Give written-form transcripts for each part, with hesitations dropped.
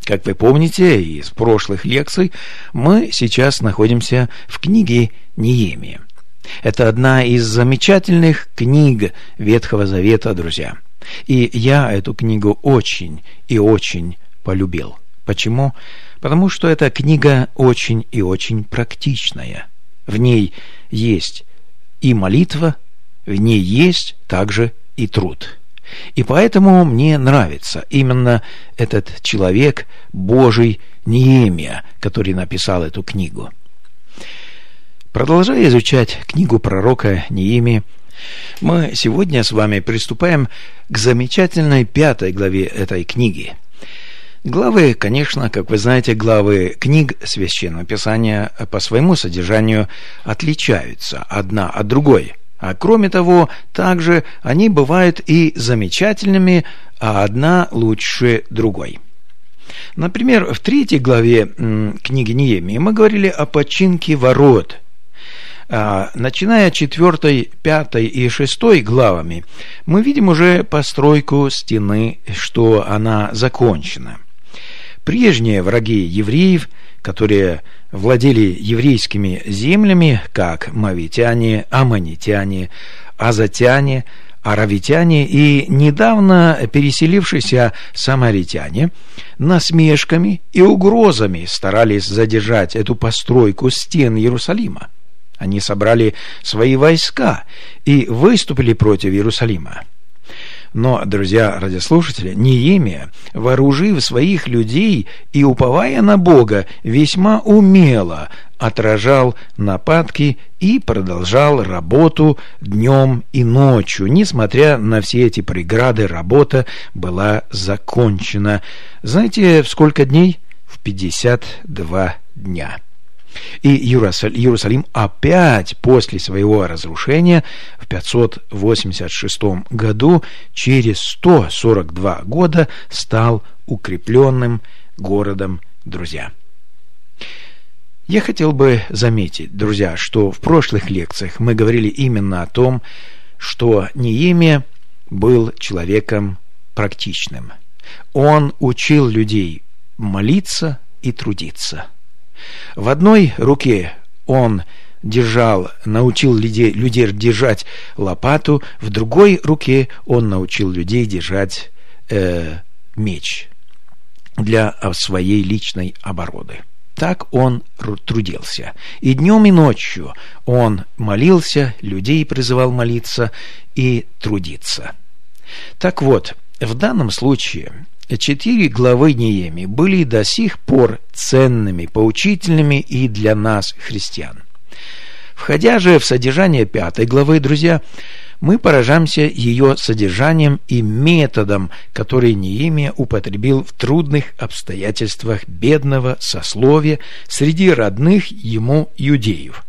Как вы помните из прошлых лекций, мы сейчас находимся в книге Неемия. Это одна из замечательных книг Ветхого Завета, друзья. И я эту книгу очень и очень полюбил. Почему? Потому что эта книга очень и очень практичная. В ней есть и молитва, в ней есть также и труд. И поэтому мне нравится именно этот человек Божий Неемия, который написал эту книгу. Продолжая изучать книгу пророка Неемии, мы сегодня с вами приступаем к замечательной 5 главе этой книги. Главы, конечно, как вы знаете, главы книг Священного Писания по своему содержанию отличаются одна от другой. А кроме того, также они бывают и замечательными, а одна лучше другой. Например, в 3 главе книги Неемии мы говорили о починке ворот. Начиная 4, 5 и 6 главами, мы видим уже постройку стены, что она закончена. Прежние враги евреев, которые владели еврейскими землями, как мавитяне, аммонитяне, азатяне, аравитяне и недавно переселившиеся самаритяне, насмешками и угрозами старались задержать эту постройку стен Иерусалима. Они собрали свои войска и выступили против Иерусалима. Но, друзья радиослушатели, Неемия, вооружив своих людей и уповая на Бога, весьма умело отражал нападки и продолжал работу днем и ночью. Несмотря на все эти преграды, работа была закончена. Знаете, в сколько дней? В 52 дня. И Иерусалим опять после своего разрушения в 586 году, через 142 года, стал укрепленным городом, друзья. Я хотел бы заметить, друзья, что в прошлых лекциях мы говорили именно о том, что Неемия был человеком практичным. Он учил людей молиться и трудиться. В одной руке он научил людей держать лопату, в другой руке он научил людей держать меч для своей личной обороны. Так он трудился. И днем, и ночью он молился, людей призывал молиться и трудиться. Так вот, в данном случае 4 главы Неемии были до сих пор ценными, поучительными и для нас, христиан. Входя же в содержание 5 главы, друзья, мы поражаемся ее содержанием и методом, который Неемия употребил в трудных обстоятельствах бедного сословия среди родных ему иудеев.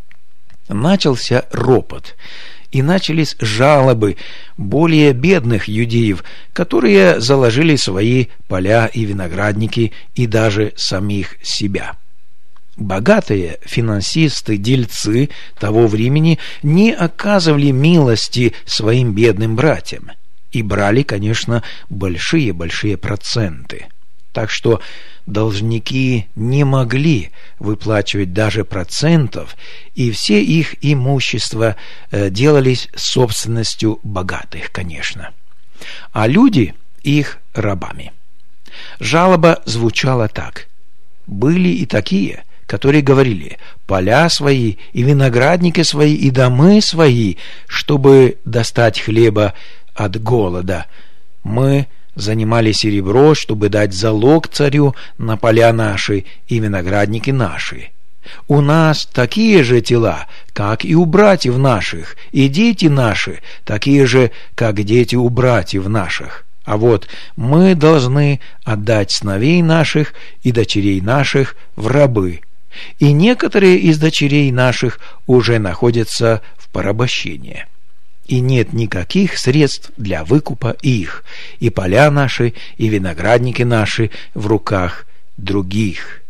Начался ропот, и начались жалобы более бедных иудеев, которые заложили свои поля и виноградники и даже самих себя. Богатые финансисты, дельцы того времени не оказывали милости своим бедным братьям и брали, конечно, большие-большие проценты. Так что должники не могли выплачивать даже процентов, и все их имущества делались собственностью богатых, конечно, а люди их рабами. Жалоба звучала так: были и такие, которые говорили: поля свои и виноградники свои и домы свои, чтобы достать хлеба от голода, мы занимали серебро, чтобы дать залог царю на поля наши и виноградники наши. У нас такие же тела, как и у братьев наших, и дети наши такие же, как дети у братьев наших. А вот мы должны отдать сыновей наших и дочерей наших в рабы, и некоторые из дочерей наших уже находятся в порабощении. И нет никаких средств для выкупа их, и поля наши, и виноградники наши в руках других.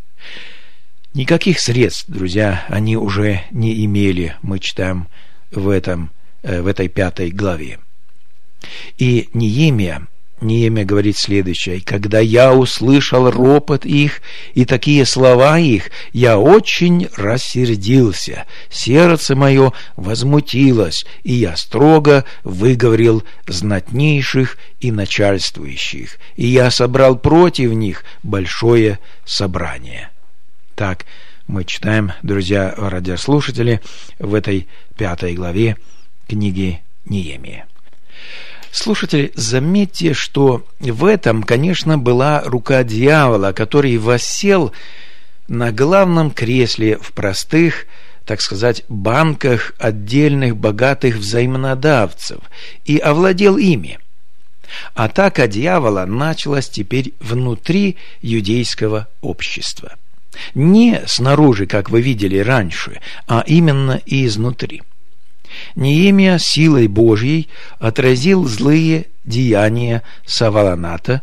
Никаких средств, друзья, они уже не имели, мы читаем в этой 5 главе. И Неемия Неемия говорит следующее: «Когда я услышал ропот их и такие слова их, я очень рассердился, сердце мое возмутилось, и я строго выговорил знатнейших и начальствующих, и я собрал против них большое собрание». Так мы читаем, друзья радиослушатели, в этой 5 главе книги Неемии. Слушатели, заметьте, что в этом, конечно, была рука дьявола, который воссел на главном кресле в простых, так сказать, банках отдельных богатых взаимодавцев и овладел ими. Атака дьявола началась теперь внутри иудейского общества. Не снаружи, как вы видели раньше, а именно изнутри. Неемия силой Божьей отразил злые деяния Савволаната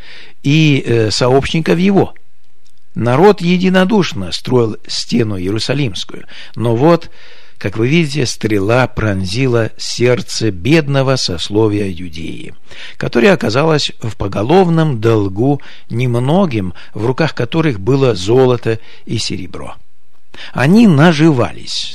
и сообщников его. Народ единодушно строил стену Иерусалимскую, но вот, как вы видите, стрела пронзила сердце бедного сословия Иудеи, которое оказалось в поголовном долгу немногим, в руках которых было золото и серебро. Они наживались,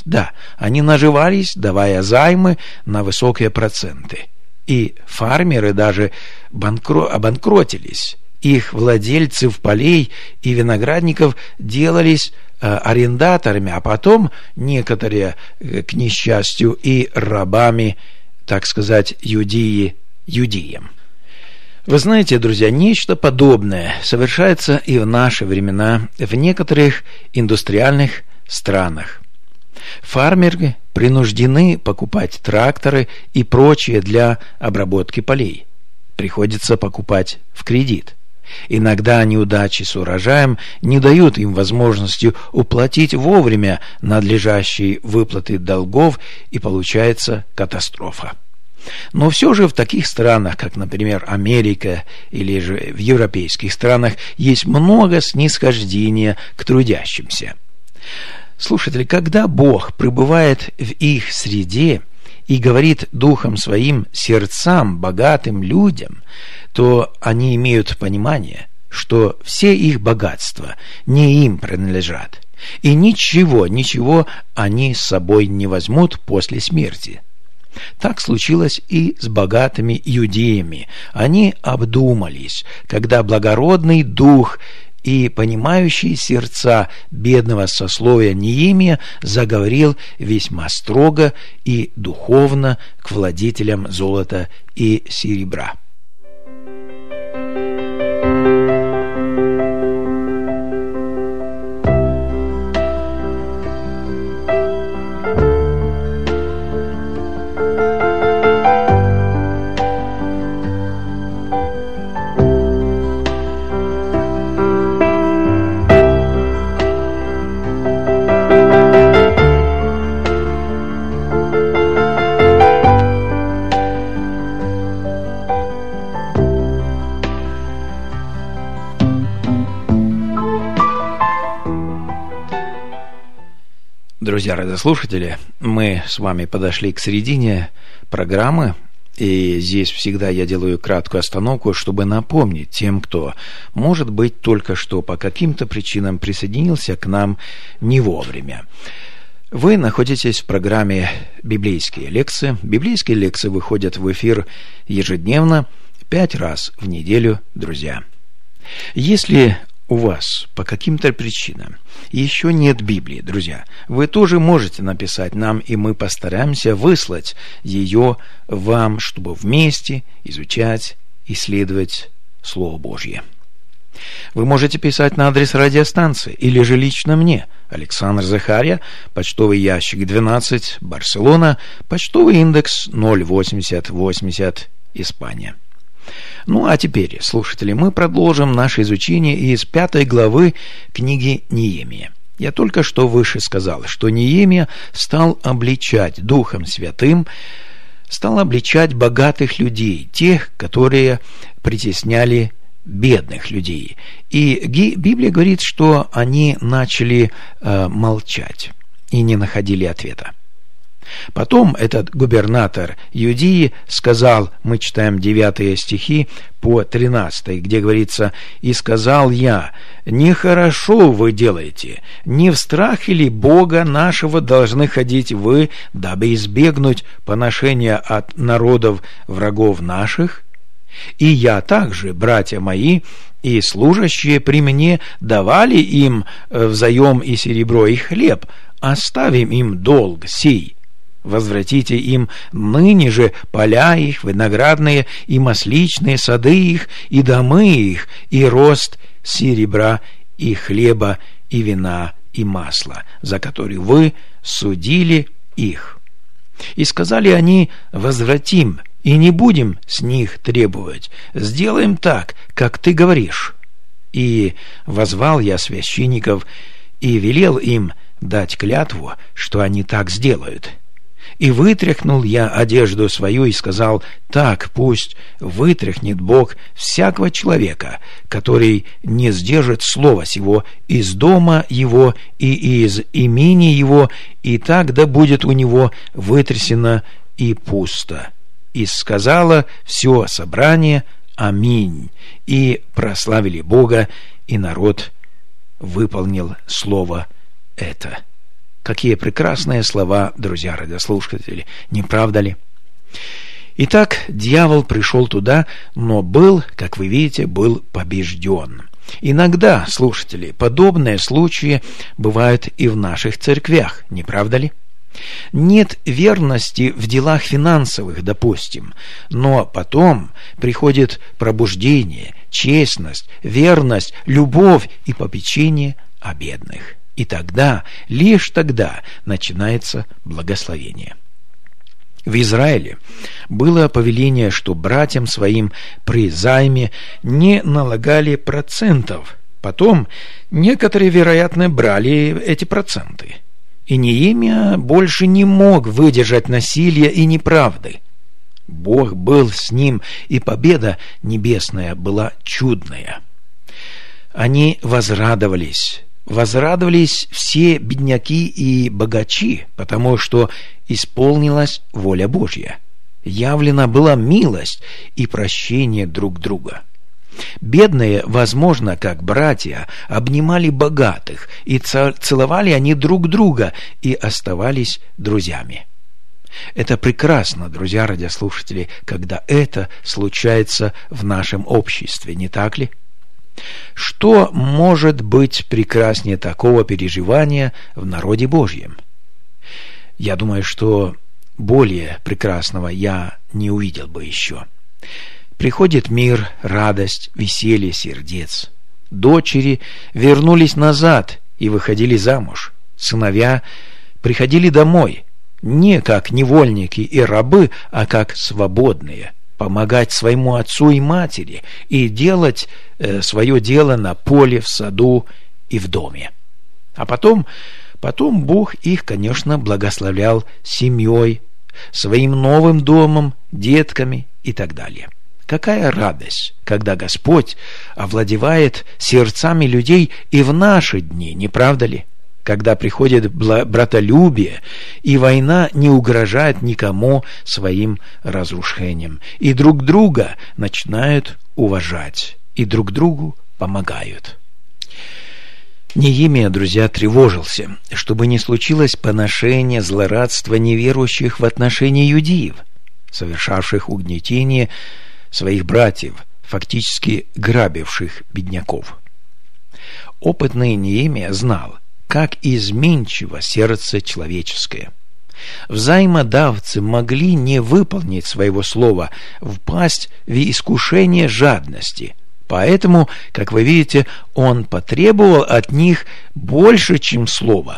давая займы на высокие проценты. И фермеры даже обанкротились. Их владельцев полей и виноградников делались арендаторами, а потом некоторые, к несчастью, и рабами, так сказать, юдеям. Вы знаете, друзья, нечто подобное совершается и в наши времена в некоторых индустриальных странах. Фермеры принуждены покупать тракторы и прочее для обработки полей. Приходится покупать в кредит. Иногда неудачи с урожаем не дают им возможности уплатить вовремя надлежащие выплаты долгов, и получается катастрофа. Но все же в таких странах, как, например, Америка или же в европейских странах, есть много снисхождения к трудящимся. Слушатели, когда Бог пребывает в их среде и говорит духом своим сердцам, богатым людям, то они имеют понимание, что все их богатства не им принадлежат, и ничего они с собой не возьмут после смерти. Так случилось и с богатыми иудеями. Они обдумались, когда благородный дух и понимающие сердца бедного сословия Неемия заговорил весьма строго и духовно к владетелям золота и серебра. Друзья радиослушатели, мы с вами подошли к середине программы, и здесь всегда я делаю краткую остановку, чтобы напомнить тем, кто, может быть, только что по каким-то причинам присоединился к нам не вовремя. Вы находитесь в программе «Библейские лекции». Библейские лекции выходят в эфир ежедневно, 5 раз в неделю, друзья. Если у вас по каким-то причинам еще нет Библии, друзья, вы тоже можете написать нам, и мы постараемся выслать ее вам, чтобы вместе изучать, исследовать Слово Божье. Вы можете писать на адрес радиостанции или же лично мне: Александр Захарья, почтовый ящик 12, Барселона, почтовый индекс 08080, Испания. Ну а теперь, слушатели, мы продолжим наше изучение из 5 главы книги Неемия. Я только что выше сказал, что Неемия стал обличать Духом Святым, стал обличать богатых людей, тех, которые притесняли бедных людей. И Библия говорит, что они начали молчать и не находили ответа. Потом этот губернатор Иудеи сказал, мы читаем 9 стихи по 13, где говорится: «И сказал я: нехорошо вы делаете, не в страхе ли Бога нашего должны ходить вы, дабы избегнуть поношения от народов врагов наших? И я также, братья мои, и служащие при мне давали им взаем и серебро, и хлеб, оставим им долг сей. Возвратите им ныне же поля их, виноградные и масличные сады их, и домы их, и рост серебра, и хлеба, и вина, и масла, за которые вы судили их». И сказали они: возвратим, и не будем с них требовать, сделаем так, как ты говоришь. И возвал я священников и велел им дать клятву, что они так сделают. И вытряхнул я одежду свою и сказал: так пусть вытряхнет Бог всякого человека, который не сдержит слова сего из дома его и из имени его, и так да будет у него вытрясено и пусто. И сказала все собрание: аминь. И прославили Бога, и народ выполнил слово это. Какие прекрасные слова, друзья радиослушатели, не правда ли? Итак, дьявол пришел туда, но был, как вы видите, был побежден. Иногда, слушатели, подобные случаи бывают и в наших церквях, не правда ли? Нет верности в делах финансовых, допустим, но потом приходит пробуждение, честность, верность, любовь и попечение о бедных. И тогда, лишь тогда начинается благословение. В Израиле было повеление, что братьям своим при займе не налагали процентов. Потом некоторые, вероятно, брали эти проценты. И Неемия больше не мог выдержать насилия и неправды. Бог был с ним, и победа небесная была чудная. Они возрадовались все бедняки и богачи, потому что исполнилась воля Божья. Явлена была милость и прощение друг друга. Бедные, возможно, как братья, обнимали богатых, и целовали они друг друга, и оставались друзьями. Это прекрасно, друзья радиослушатели, когда это случается в нашем обществе, не так ли? Что может быть прекраснее такого переживания в народе Божьем? Я думаю, что более прекрасного я не увидел бы еще. Приходит мир, радость, веселье сердец. Дочери вернулись назад и выходили замуж. Сыновья приходили домой, не как невольники и рабы, а как свободные, помогать своему отцу и матери и делать свое дело на поле, в саду и в доме. А потом Бог их, конечно, благословлял семьей, своим новым домом, детками и так далее. Какая радость, когда Господь овладевает сердцами людей и в наши дни, не правда ли? Когда приходит братолюбие, и война не угрожает никому своим разрушением, и друг друга начинают уважать, и друг другу помогают. Неемия, друзья, тревожился, чтобы не случилось поношение, злорадство неверующих в отношении иудеев, совершавших угнетение своих братьев, фактически грабивших бедняков. Опытный Неемия знал, как изменчиво сердце человеческое. Взаимодавцы могли не выполнить своего слова, впасть в искушение жадности. Поэтому, как вы видите, он потребовал от них больше, чем слово.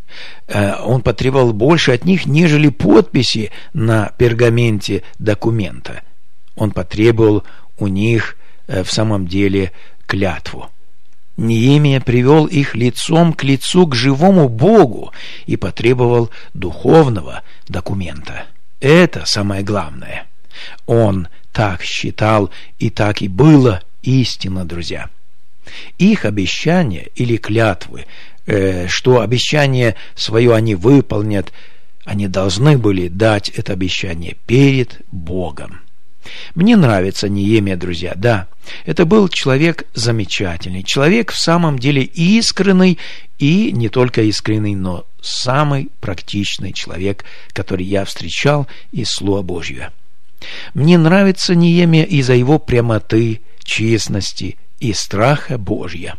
Он потребовал больше от них, нежели подписи на пергаменте документа. Он потребовал у них в самом деле клятву. Неемия привел их лицом к лицу к живому Богу и потребовал духовного документа. Это самое главное. Он так считал, и так и было истинно, друзья. Их обещания или клятвы, что обещание свое они выполнят, Они должны были дать это обещание перед Богом. Мне нравится Неемия, друзья, да. Это был человек замечательный, человек в самом деле искренний, и не только искренний, но самый практичный человек, который я встречал из Слова Божьего. Мне нравится Неемия из-за его прямоты, честности и страха Божьего.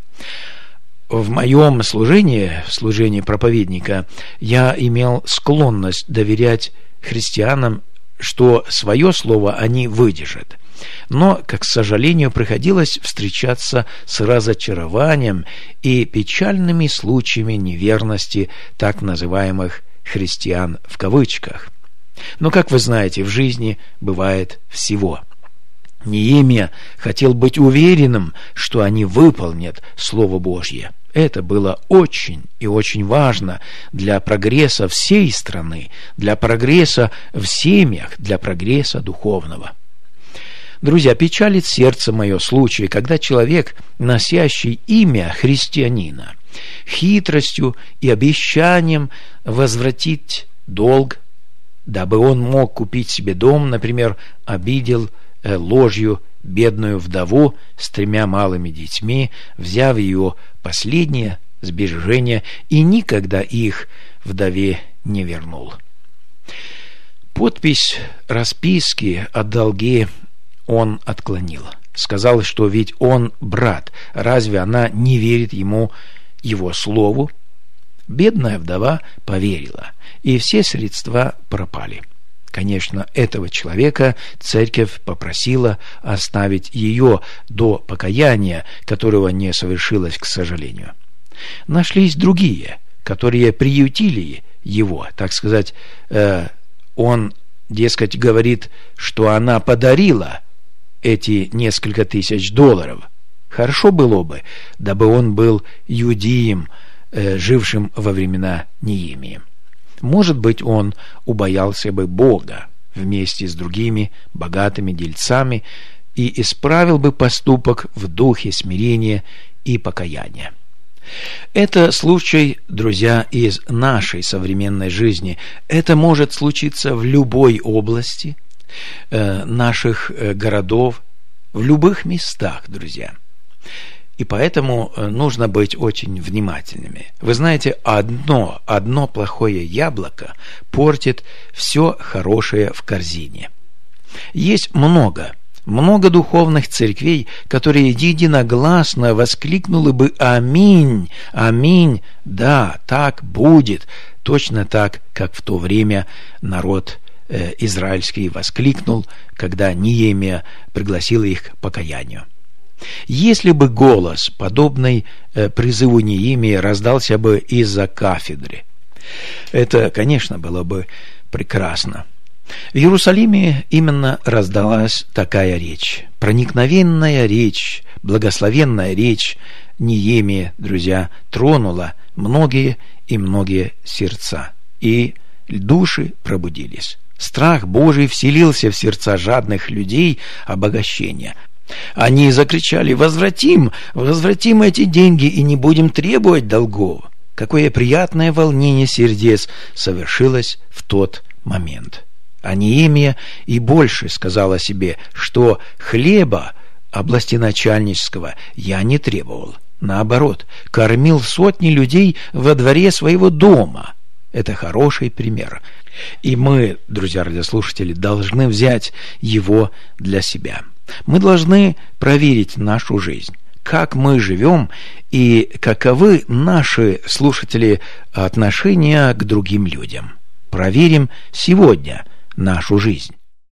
В моем служении, в служении проповедника, я имел склонность доверять христианам, что свое слово они выдержат. Но, к сожалению, приходилось встречаться с разочарованием и печальными случаями неверности так называемых «христиан» в кавычках. Но, как вы знаете, в жизни бывает всего. Неемия хотел быть уверенным, что они выполнят Слово Божье. Это было очень и очень важно для прогресса всей страны, для прогресса в семьях, для прогресса духовного. Друзья, печалит сердце мое случай, когда человек, носящий имя христианина, хитростью и обещанием возвратить долг, дабы он мог купить себе дом, например, обидел ложью бедную вдову с 3 малыми детьми, взяв ее последнее сбережение, и никогда их вдове не вернул. Подпись расписки о долге он отклонил. Сказал, что ведь он брат, разве она не верит ему, его слову? Бедная вдова поверила, и все средства пропали. Конечно, этого человека церковь попросила оставить ее до покаяния, которого не совершилось, к сожалению. Нашлись другие, которые приютили его, так сказать. Он, дескать, говорит, что она подарила эти несколько тысяч долларов. Хорошо было бы, дабы он был иудеем, жившим во времена Неемии. Может быть, он убоялся бы Бога вместе с другими богатыми дельцами и исправил бы поступок в духе смирения и покаяния. Это случай, друзья, из нашей современной жизни. Это может случиться в любой области наших городов, в любых местах, друзья. И поэтому нужно быть очень внимательными. Вы знаете, одно плохое яблоко портит все хорошее в корзине. Есть много духовных церквей, которые единогласно воскликнули бы «Аминь! Аминь! Да, так будет!» Точно так, как в то время народ израильский воскликнул, когда Неемия пригласил их к покаянию. Если бы голос, подобный призыву Неемии, раздался бы из-за кафедры, это, конечно, было бы прекрасно. В Иерусалиме именно раздалась такая речь, проникновенная речь, благословенная речь Неемии, друзья, тронула многие и многие сердца, и души пробудились. Страх Божий вселился в сердца жадных людей обогащения. Они закричали: возвратим эти деньги и не будем требовать долгов. Какое приятное волнение сердец совершилось в тот момент. А Неемия и больше сказала себе, что хлеба областеначальнического я не требовал. Наоборот, кормил сотни людей во дворе своего дома. Это хороший пример. И мы, друзья радиослушатели, должны взять его для себя. Мы должны проверить нашу жизнь, как мы живем и каковы наши, слушатели, отношения к другим людям. Проверим сегодня нашу жизнь.